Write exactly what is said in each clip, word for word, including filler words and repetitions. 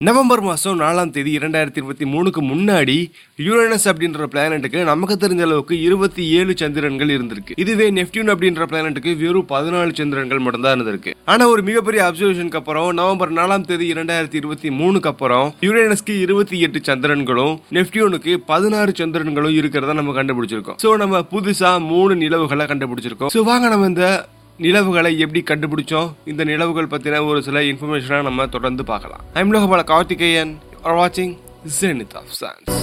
November மாதம் நாலாம் தேதி இரண்டாயிரத்தி இருபத்தி மூணுக்கு முன்னாடி யுரேனஸ் அப்படின்ற பிளானட்டுக்கு நமக்கு தெரிஞ்ச அளவுக்கு இருபத்தி ஏழு சந்திரன்கள் இருந்திருக்கு. இதுவே நெப்டியூன் அப்படின்ற பிளானட்டுக்கு வெறும் பதினாலு சந்திரன்கள் மட்டும்தான் இருந்திருக்கு. ஆனா ஒரு மிகப்பெரிய அப்சர்வேஷனுக்கு அப்புறம் நவம்பர் நாலாம் தேதி இரண்டாயிரத்தி இருபத்தி மூணுக்கு அப்புறம் யுரேனஸ்க்கு இருபத்தி எட்டு சந்திரன்களும் நெப்டியூனுக்கு பதினாறு சந்திரன்களும் இருக்கிறத நம்ம கண்டுபிடிச்சிருக்கோம். சோ நம்ம புதுசா மூணு நிலவுகளை கண்டுபிடிச்சிருக்கோம். சோ வாங்க நம்ம இந்த நிலவுகளை எப்படி கண்டுபிடிச்சோம், இந்த நிலவுகள் பத்தின ஒரு சில இன்ஃபர்மேஷனை நம்ம தொடர்ந்து பார்க்கலாம். ஐம் லோகபால கார்த்திகேயன் ஆர் வாட்சிங் ஜெனித் ஆஃப் சயின்ஸ்.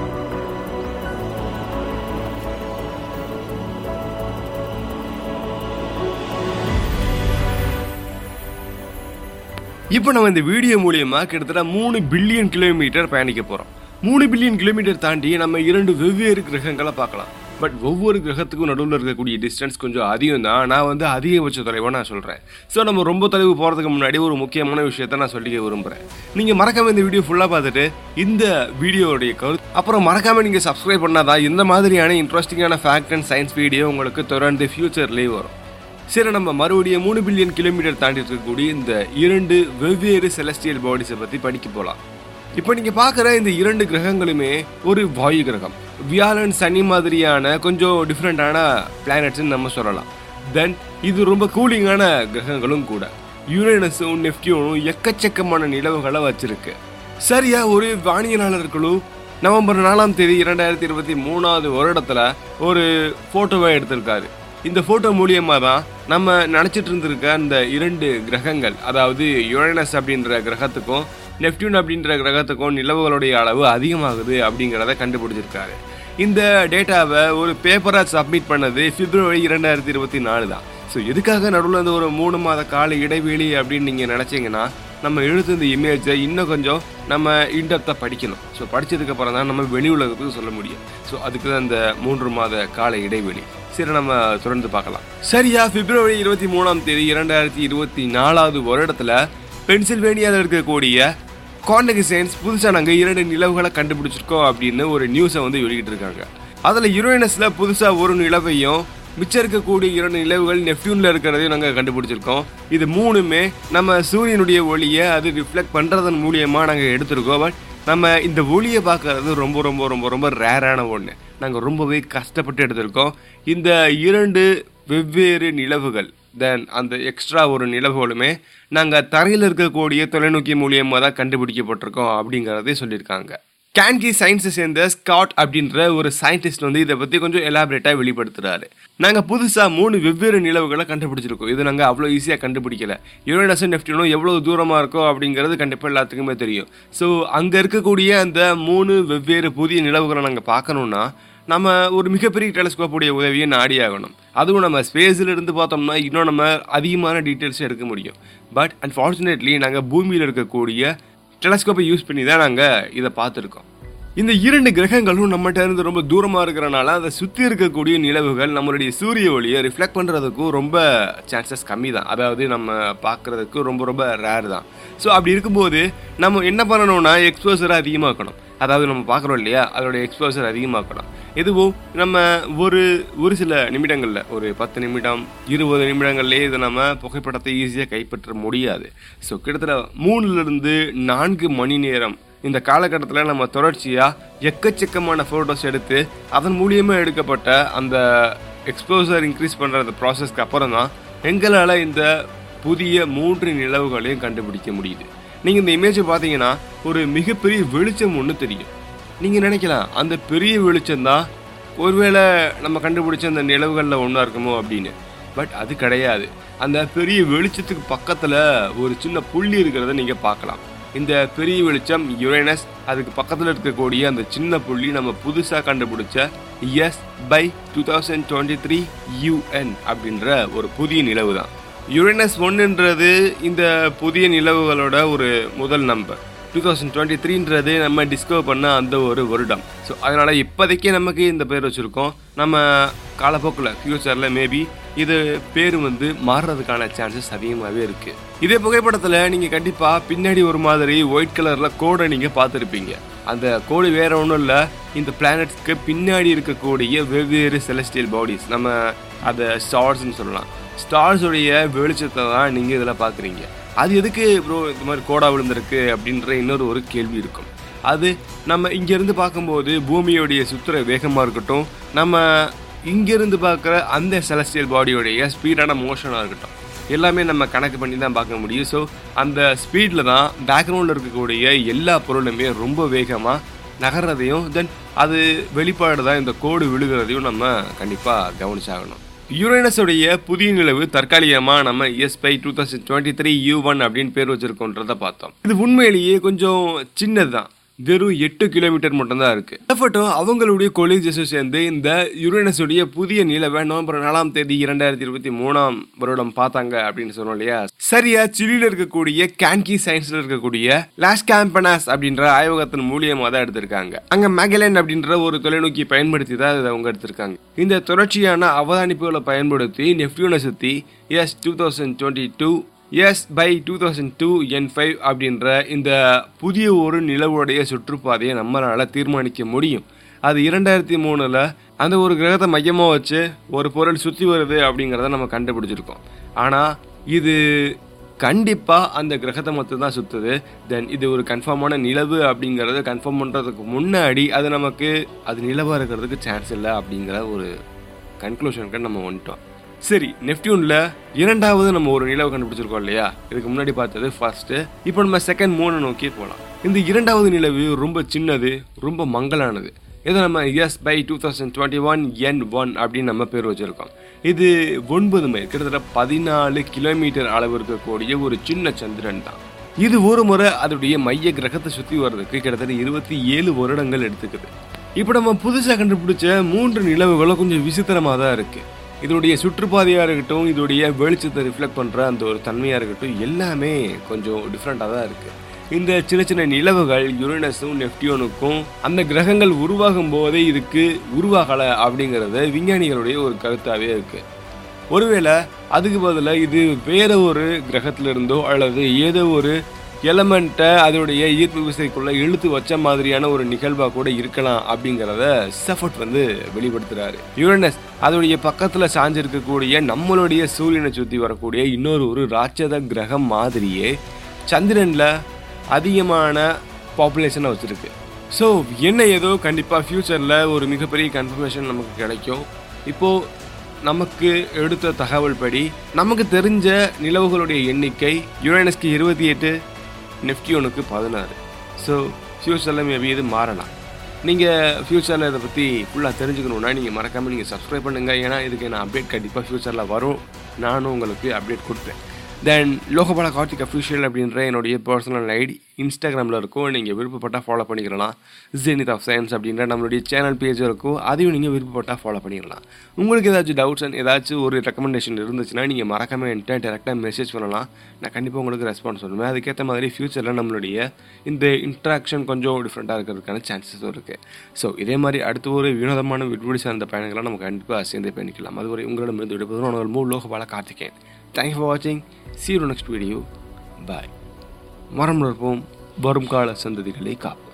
இப்போ நம்ம இந்த வீடியோ மூலியமா கிட்டத்தட்ட மூணு பில்லியன் கிலோமீட்டர் பயணிக்க போறோம். மூணு பில்லியன் கிலோமீட்டர் தாண்டி நம்ம இரண்டு வெவ்வேறு கிரகங்களை பார்க்கலாம். பட் ஒவ்வொரு கிரகத்துக்கும் நடுவில் இருக்கக்கூடிய டிஸ்டன்ஸ் கொஞ்சம் அதிகம் தான். நான் வந்து அதிகபட்ச தொலைவாக நான் சொல்கிறேன். ஸோ நம்ம ரொம்ப தொலைவு போகிறதுக்கு முன்னாடி ஒரு முக்கியமான விஷயத்த நான் சொல்லிக்க விரும்புகிறேன். நீங்கள் மறக்காமல் இந்த வீடியோ ஃபுல்லாக பார்த்துட்டு இந்த வீடியோடைய கருத்து அப்புறம் மறக்காமல் நீங்கள் சப்ஸ்கிரைப் பண்ணாதான் இந்த மாதிரியான இன்ட்ரெஸ்டிங்கான ஃபேக்ட் அண்ட் சயின்ஸ் வீடியோ உங்களுக்கு தொடர்ந்து ஃபியூச்சர்லேயே வரும். சரி, நம்ம மறுபடியும் மூணு பில்லியன் கிலோமீட்டர் தாண்டி இருக்கக்கூடிய இந்த இரண்டு வெவ்வேறு செலஸ்டியல் பாடிஸை பற்றி படிக்க போகலாம். இப்போ நீங்கள் பார்க்குற இந்த இரண்டு கிரகங்களுமே ஒரு வாயு கிரகம். வியாழன் சனி மாதிரியான கொஞ்சம் டிஃப்ரெண்டான பிளானட்ஸ்ன்னு நம்ம சொல்லலாம். தென் இது ரொம்ப கூலிங்கான கிரகங்களும் கூட. யுரேனஸும் நெப்டியூனும் எக்கச்சக்கமான நிலவுகளை வச்சிருக்கு. சரியா ஒரு வானியலாளர்களும் நவம்பர் நாலாம் தேதி இரண்டாயிரத்தி இருபத்தி மூணாவது வருடத்துல ஒரு போட்டோவை எடுத்திருக்காரு. இந்த போட்டோ மூலியமா தான் நம்ம நினைச்சிட்டு இருந்திருக்க அந்த இரண்டு கிரகங்கள், அதாவது யுரேனஸ் அப்படின்ற கிரகத்துக்கும் நெப்டியூன் அப்படின்ற கிரகத்துக்கும் நிலவுகளுடைய அளவு அதிகமாகுது அப்படிங்கிறத கண்டுபிடிச்சிருக்காரு. இந்த டேட்டாவை ஒரு பேப்பராக சப்மிட் பண்ணது பிப்ரவரி இரண்டாயிரத்தி இருபத்தி நாலு தான். ஸோ எதுக்காக நடுவில் இந்த ஒரு மூணு மாத கால இடைவெளி அப்படின்னு நீங்கள் நினச்சிங்கன்னா, நம்ம எழுத்து இந்த இமேஜை இன்னும் கொஞ்சம் நம்ம இன்டெப்த்தாக படிக்கணும். ஸோ படித்ததுக்கப்புறம் தான் நம்ம வெளி உலகத்துக்கு சொல்ல முடியும். ஸோ அதுக்கு தான் இந்த மூன்று மாத கால இடைவெளி. சரி, நம்ம தொடர்ந்து பார்க்கலாம். சரியா பிப்ரவரி இருபத்தி மூணாம் தேதி இரண்டாயிரத்தி இருபத்தி நாலாவது வருடத்தில் பென்சில்வேனியாவில் இருக்கக்கூடிய கார்னகி சயின்ஸ் புதுசாக நாங்கள் இரண்டு நிலவுகளை கண்டுபிடிச்சிருக்கோம் அப்படின்னு ஒரு நியூஸை வந்து வெளியிட்டு இருக்காங்க. அதில் யுரேனஸில் புதுசாக ஒரு நிலவையும் மிச்சம் இருக்கக்கூடிய இரண்டு நிலவுகள் நெப்டியூனில் இருக்கிறதையும் நாங்கள் கண்டுபிடிச்சிருக்கோம். இது மூணுமே நம்ம சூரியனுடைய ஒளியை அது ரிஃப்ளெக்ட் பண்ணுறதன் மூலியமாக நாங்கள் எடுத்திருக்கோம். பட் நம்ம இந்த ஒளியை பார்க்கறது ரொம்ப ரொம்ப ரொம்ப ரொம்ப ரேரான ஒன்று. நாங்கள் ரொம்பவே கஷ்டப்பட்டு எடுத்திருக்கோம். இந்த இரண்டு வெவ்வேறு நிலவுகள் தென் அந்த எக்ஸ்ட்ரா ஒரு நிலவுகளுமே நாங்கள் தரையில் இருக்கக்கூடிய தொலைநோக்கி மூலியமாக தான் கண்டுபிடிக்கப்பட்டிருக்கோம் அப்படிங்கிறதே சொல்லியிருக்காங்க. கேன்கி சயின்ஸை சேர்ந்த ஸ்காட் அப்படின்ற ஒரு சயின்டிஸ்ட் வந்து இதை பற்றி கொஞ்சம் எலாபரேட்டாக வெளிப்படுத்துகிறாரு. நாங்கள் புதுசாக மூணு வெவ்வேறு நிலவுகளை கண்டுபிடிச்சிருக்கோம். இது நாங்கள் அவ்வளோ ஈஸியாக கண்டுபிடிக்கல. யுரேனஸும் நெப்டியூனும் எவ்வளோ தூரமாக இருக்கோ அப்படிங்கிறது கண்டிப்பாக எல்லாத்துக்குமே தெரியும். ஸோ அங்கே இருக்கக்கூடிய அந்த மூணு வெவ்வேறு புதிய நிலவுகளை நாங்கள் பார்க்கணுன்னா நம்ம ஒரு மிகப்பெரிய டெலஸ்கோப்புடைய உதவியை நாடி ஆகணும். அதுவும் நம்ம ஸ்பேஸில் இருந்து பார்த்தோம்னா இன்னும் நம்ம அதிகமான டீட்டெயில்ஸை எடுக்க முடியும். பட் அன்ஃபார்ச்சுனேட்லி நாங்கள் பூமியில் இருக்கக்கூடிய டெலஸ்கோப்பை யூஸ் பண்ணி தான் நாங்கள் இதை பார்த்துருக்கோம். இந்த இரண்டு கிரகங்களும் நம்மகிட்ட இருந்து ரொம்ப தூரமாக இருக்கிறனால அதை சுற்றி இருக்கக்கூடிய நிலவுகள் நம்மளுடைய சூரிய ஒளியை ரிஃப்ளெக்ட் பண்ணுறதுக்கும் ரொம்ப சான்சஸ் கம்மி தான். அதாவது நம்ம பார்க்குறதுக்கு ரொம்ப ரொம்ப ரேர் தான். ஸோ அப்படி இருக்கும்போது நம்ம என்ன பண்ணணும்னா எக்ஸ்போசரை அதிகமாக்கணும். அதாவது நம்ம பார்க்குறோம் இல்லையா, அதோடைய எக்ஸ்போசர் அதிகமாக்கணும். எதுவும் நம்ம ஒரு ஒரு சில நிமிடங்களில், ஒரு பத்து நிமிடம் இருபது நிமிடங்கள்லேயே இதை நம்ம புகைப்படத்தை ஈஸியாக கைப்பற்ற முடியாது. ஸோ கிட்டத்தட்ட மூணுலேருந்து நான்கு மணி நேரம் இந்த காலகட்டத்தில் நம்ம தொடர்ச்சியாக எக்கச்சக்கமான ஃபோட்டோஸ் எடுத்து அதன் மூலியமாக எடுக்கப்பட்ட அந்த எக்ஸ்போசர் இன்க்ரீஸ் பண்ணுற அந்த ப்ராசஸ்க்கு அப்புறம் தான் எங்களால் இந்த புதிய மூன்று நிலவுகளையும் கண்டுபிடிக்க முடியுது. நீங்கள் இந்த இமேஜை பார்த்தீங்கன்னா ஒரு மிகப்பெரிய வெளிச்சம் ஒன்று தெரியும். நீங்கள் நினைக்கலாம் அந்த பெரிய வெளிச்சம் தான் ஒருவேளை நம்ம கண்டுபிடிச்ச அந்த நிலவுகளில் ஒன்றா இருக்குமோ அப்படின்னு. பட் அது கிடையாது. அந்த பெரிய வெளிச்சத்துக்கு பக்கத்தில் ஒரு சின்ன புள்ளி இருக்கிறத நீங்கள் பார்க்கலாம். இந்த பெரிய வெளிச்சம் யுரேனஸ், அதுக்கு பக்கத்தில் இருக்கக்கூடிய அந்த சின்ன புள்ளி நம்ம புதுசாக கண்டுபிடிச்ச S by two thousand twenty three U N அப்படின்ற ஒரு புதிய நிலவு தான். யுரேனஸ் ஒன்றுன்றது இந்த புதிய நிலவுகளோட ஒரு முதல் நம்பர். டூ தௌசண்ட் டுவெண்ட்டி த்ரீன்றது நம்ம டிஸ்கவர் பண்ண அந்த ஒரு வருடம். ஸோ அதனால் இப்போதைக்கே நமக்கு இந்த பேர் வச்சுருக்கோம். நம்ம காலப்போக்கில் ஃபியூச்சரில் மேபி இது பேர் வந்து மாறுறதுக்கான சான்சஸ் அதிகமாகவே இருக்குது. இதே புகைப்படத்தில் நீங்கள் கண்டிப்பாக பின்னாடி ஒரு மாதிரி ஒயிட் கலரில் கோடை நீங்கள் பார்த்துருப்பீங்க. அந்த கோடு வேறு ஒன்றும் இல்லை, இந்த பிளானட்ஸ்க்கு பின்னாடி இருக்கக்கூடிய வெவ்வேறு செலஸ்டியல் பாடிஸ், நம்ம அதை ஸ்டார்ஸ்ன்னு சொல்லலாம். ஸ்டார்ஸுடைய வெளிச்சத்தை தான் நீங்கள் இதில் பார்க்குறீங்க. அது எதுக்கு ப்ரோ இந்த மாதிரி கோடா விழுந்திருக்கு அப்படின்ற இன்னொரு ஒரு கேள்வி இருக்கும். அது நம்ம இங்கேருந்து பார்க்கும்போது பூமியோடைய சுற்றுற வேகமாக இருக்கட்டும், நம்ம இங்கேருந்து பார்க்குற அந்த செலஸ்டியல் பாடியோடைய ஸ்பீடான மோஷனாக இருக்கட்டும், எல்லாமே நம்ம கணக்கு பண்ணி தான் பார்க்க முடியும். ஸோ அந்த ஸ்பீடில் தான் பேக்ரவுண்டில் இருக்கக்கூடிய எல்லா பொருளுமே ரொம்ப வேகமாக நகர்றதையும் தென் அது வெளிப்பாடு தான் இந்த கோடு விழுகிறதையும் நம்ம கண்டிப்பாக கவனிச்சாகணும். யுரேனஸுடைய புதிய நிலவு தற்காலிகமாக நம்ம S by two thousand twenty three U one அப்படின்னு பேர் வச்சிருக்கோன்றதை பார்த்தோம். இது உண்மையிலேயே கொஞ்சம் சின்னது தான், வெறும் எட்டு கிலோமீட்டர் மட்டும்தான் இருக்கு. எஃபர்ட்டும் அவங்களுடைய கொலீஜஸும் சேர்ந்து இந்த யுரேனஸுடைய புதிய நிலவை நவம்பர் நாலாம் தேதி இரண்டாயிரத்தி இருபத்தி மூணாம் வருடம் பார்த்தாங்க அப்படின்னு சொன்னோம் இல்லையா. சரியா சிலியில் இருக்கக்கூடிய கேன்கி சயின்ஸ்ல இருக்கக்கூடிய லாஸ் கேம்பனாஸ் அப்படின்ற ஆய்வகத்தின் மூலியமாக தான் எடுத்திருக்காங்க. அங்க மேகலன் அப்படின்ற ஒரு தொலைநோக்கி பயன்படுத்தி தான் இதை அவங்க எடுத்திருக்காங்க. இந்த தொடர்ச்சியான அவதானிப்புகளை பயன்படுத்தி நெப்டியூனை சுத்தி S two thousand twenty two S by two thousand two N five அப்படின்ற இந்த புதிய ஒரு நிலவுடைய சுற்றுப்பாதையை நம்மளால் தீர்மானிக்க முடியும். அது இரண்டாயிரத்தி மூணில் அந்த ஒரு கிரகத்தை மையமாக வச்சு ஒரு பொருள் சுற்றி வருது அப்படிங்கிறத நம்ம கண்டுபிடிச்சிருக்கோம். ஆனால் இது கண்டிப்பாக அந்த கிரகத்தை மட்டும் தான் சுற்றுது. தென் இது ஒரு கன்ஃபார்மான நிலவு அப்படிங்கிறத கன்ஃபார்ம் பண்ணுறதுக்கு முன்னாடி அது நமக்கு அது நிலவாக இருக்கிறதுக்கு சான்ஸ் இல்லை அப்படிங்கிற ஒரு கன்க்ளூஷனுக்கு நம்ம வந்துட்டோம். சரி, நெப்டியூன்ல இரண்டாவது நம்ம ஒரு நிலவு கண்டுபிடிச்சிருக்கோம் இல்லையா. இதுக்கு முன்னாடி பார்த்தது ஃபர்ஸ்ட், இப்போ நம்ம செகண்ட் மூணு நோக்கி போகலாம். இந்த இரண்டாவது நிலவு ரொம்ப சின்னது, ரொம்ப மங்கலானது. இதை நம்ம S by two thousand twenty one N one அப்படின்னு நம்ம பேர் வச்சிருக்கோம். இது ஒன்பது மைல் கிட்டத்தட்ட பதினாலு கிலோமீட்டர் அளவு இருக்கக்கூடிய ஒரு சின்ன சந்திரன் தான். இது ஒரு முறை அதோடைய மைய கிரகத்தை சுற்றி வர்றதுக்கு கிட்டத்தட்ட இருபத்தி ஏழு வருடங்கள் எடுத்துக்குது. இப்போ நம்ம புதுசாக கண்டுபிடிச்ச மூன்று நிலவுகளும் கொஞ்சம் விசித்திரமாக தான் இருக்கு. இதோடைய சுற்றுப்பாதையாக இருக்கட்டும், இதோடைய வெளிச்சத்தை ரிஃப்ளெக்ட் பண்ணுற அந்த ஒரு தன்மையாக இருக்கட்டும், எல்லாமே கொஞ்சம் டிஃப்ரெண்ட்டாக தான் இருக்குது. இந்த சின்ன சின்ன நிலவுகள் யுரேனஸும் நெப்டியூனுக்கும் அந்த கிரகங்கள் உருவாகும் போதே இதுக்கு உருவாகலை அப்படிங்கிறது விஞ்ஞானிகளுடைய ஒரு கருத்தாகவே இருக்குது. ஒருவேளை அதுக்கு பதிலாக இது வேற ஒரு கிரகத்திலிருந்தோ அல்லது ஏதோ ஒரு எலமெண்ட்டை அதோடைய ஈர்ப்பு விசைக்குள்ளே இழுத்து வச்ச மாதிரியான ஒரு நிகழ்வாக கூட இருக்கலாம் அப்படிங்கிறத செஃபர்ட் வந்து வெளிப்படுத்துகிறாரு. யுரேனஸ் அதோடைய பக்கத்தில் சாஞ்சிருக்கக்கூடிய நம்மளுடைய சூரியனை சுற்றி வரக்கூடிய இன்னொரு ஒரு ராட்சத கிரகம் மாதிரியே சந்திரனில் அதிகமான பாப்புலேஷனை வச்சுருக்கு. ஸோ என்ன ஏதோ கண்டிப்பாக ஃப்யூச்சரில் ஒரு மிகப்பெரிய கன்ஃபர்மேஷன் நமக்கு கிடைக்கும். இப்போது நமக்கு எடுத்த தகவல் படி நமக்கு தெரிஞ்ச நிலவுகளுடைய எண்ணிக்கை யுரேனஸ்க்கு இருபத்தி எட்டு, நெப்டியூனுக்கு பதினாறு. ஸோ ஃப்யூச்சரில் மேபி இது மாறலாம். நீங்கள் ஃப்யூச்சரில் இதை பற்றி ஃபுல்லாக தெரிஞ்சுக்கணுன்னா நீங்கள் மறக்காமல் நீங்கள் சப்ஸ்கிரைப் பண்ணுங்கள். ஏன்னா இதுக்கு நான் அப்டேட் கண்டிப்பாக ஃப்யூச்சரில் வரும். நானும் உங்களுக்கு அப்டேட் கொடுப்பேன். தென் லோகபால கார்த்திக் அஃபிஷியல் அப்படின்ற என்னுடைய பர்சனல் ஐடி இன்ஸ்டாகிராமில் இருக்கும். நீங்கள் விருப்பப்பட்டால் ஃபாலோ பண்ணிக்கலாம். ஜெனித் ஆஃப் சயின்ஸ் அப்படின்ற நம்மளுடைய சேனல் பேஜ் இருக்கும். அதையும் நீங்கள் விருப்பப்பட்டால் ஃபாலோ பண்ணிக்கலாம். உங்களுக்கு ஏதாச்சும் டவுட்ஸ் அண்ட் ஏதாச்சும் ஒரு ரெக்கமெண்டேஷன் இருந்துச்சுன்னா நீங்கள் மறக்காமல் என்கிட்ட டேரெக்டாக மெசேஜ் பண்ணலாம். நான் கண்டிப்பாக உங்களுக்கு ரெஸ்பான்ஸ் பண்ணுவேன். அதுக்கேற்ற மாதிரி ஃப்யூச்சரில் நம்மளுடைய இந்த இன்ட்ராக்ஷன் கொஞ்சம் டிஃப்ரெண்ட்டாக இருக்கிறதுக்கான சான்சஸும் இருக்குது. ஸோ இதே மாதிரி அடுத்த ஒரு வினோதமான விடுபடி சார்ந்த பயணங்களை நம்ம கண்டிப்பாக சேர்ந்து பயணிக்கலாம். அதுவரை உங்களிடமிருந்து விடுபது உங்கள் மூ Logabala Karthikeyan. Thank you for watching. See you in the next video. Bye. மரம் வளர்ப்போம், வரும் கால சந்ததிகளை காப்போம்.